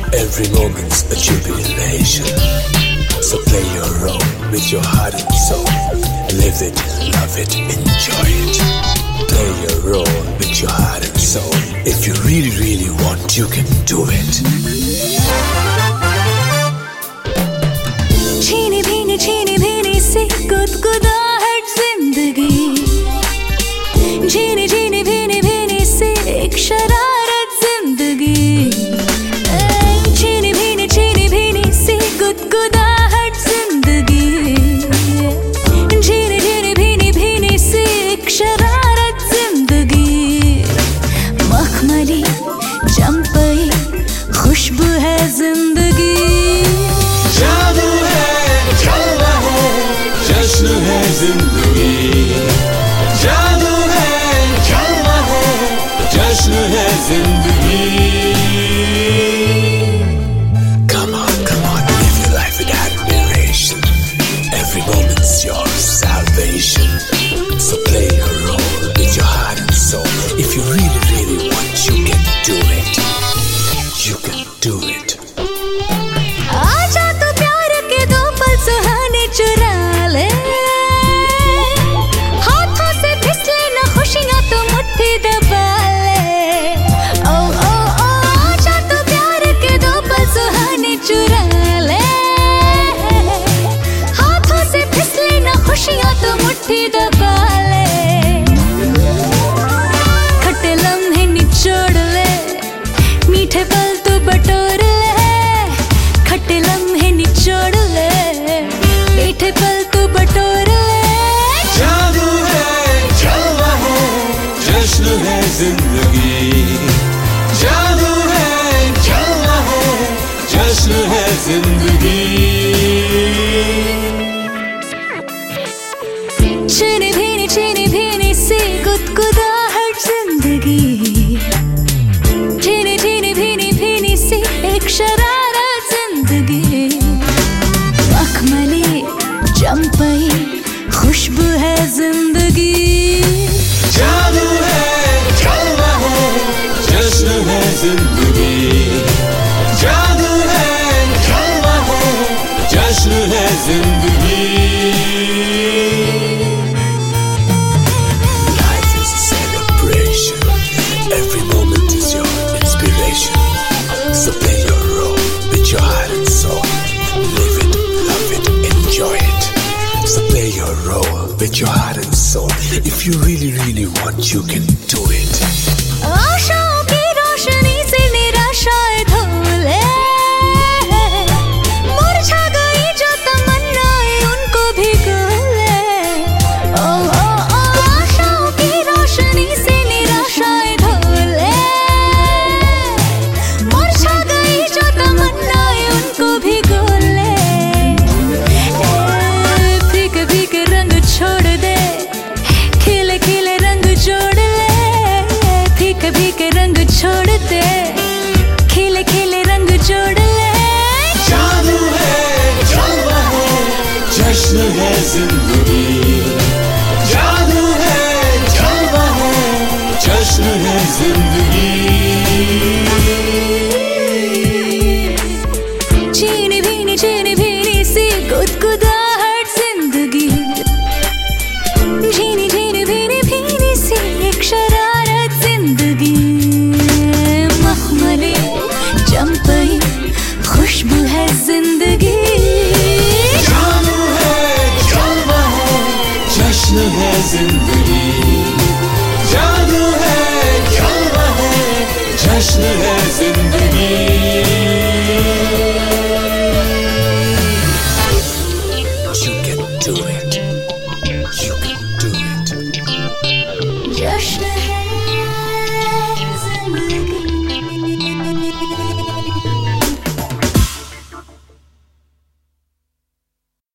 Every moment's a jubilation. So play your role with your heart and soul. Live it, love it, enjoy it. Play your role with your heart and soul. If you really, really want, you can do it. छीनी भीनी से गुदगुदाहट जिंदगी, झीनी झीनी भीनी से एक शरारत जिंदगी। छीनी भीनी से गुदगुदाहट जिंदगी, झीनी झीनी भीनी से एक शरारत जिंदगी। मखमली चंपई खुशबू है जिंदगी, जादू है, जलवा है, जश्न है जिंदगी। जादू है, जलवा है, जश्न है जिंदगी। Come on, live your life with admiration. Every moment's your salvation. So play your role with your heart and soul. If you really, really want, you can do it. You can do it. आजा तो प्यार के दो पल सुहाने चुरा ले, हाथों से फिसले ना खुशियां तो मुट्ठी दबा ले। ओ ओ ओ आजा तो प्यार के दो पल सुहाने चुरा ले, हाथों से फिसले ना खुशियां तो मुट्ठी दबा ले। खट्टे लम्हे निचोड़ ले, मीठे पल तू बटोर ले। खट्टे लम्हे निचोड़ ले, मीठे पल तू बटोर ले। जादू है, जलवा है, जश्न है जिंदगी। जादू है, जलवा है, जश्न है जिंदगी। छीनी भीनी से गुदगुदाहट जिंदगी, झीनी भीनी से एक शरारत जिंदगी। मखमली चंपई खुशबू है जिंदगी, जादू है, जलवा है, जश्न है जिंदगी। जादू है, जलवा है, जश्न है जिंदगी। Life is a celebration. Every moment is your inspiration. So play your role with your heart and soul. Live it, love it, enjoy it. So play your role with your heart and soul. If you really, really want, you can do it. आशाओं की रोशनी से निराशाएं धो ले, मुरझा गई जो तमन्नाएं उनको भिगो ले। ओ ओ ओ आशाओं की रोशनी से निराशाएं धो ले, मुरझा गई जो तमन्नाएं उनको भिगो ले। फीके फीके रंग छोड़ दे, खिले खिले रंग जोड़ ले। फीके फीके रंग छोड़ दे, खिले खिले रंग जोड़ ले। जादू है, जलवा है, जश्न है जिंदगी। जादू है, जलवा है, जश्न है जिंदगी।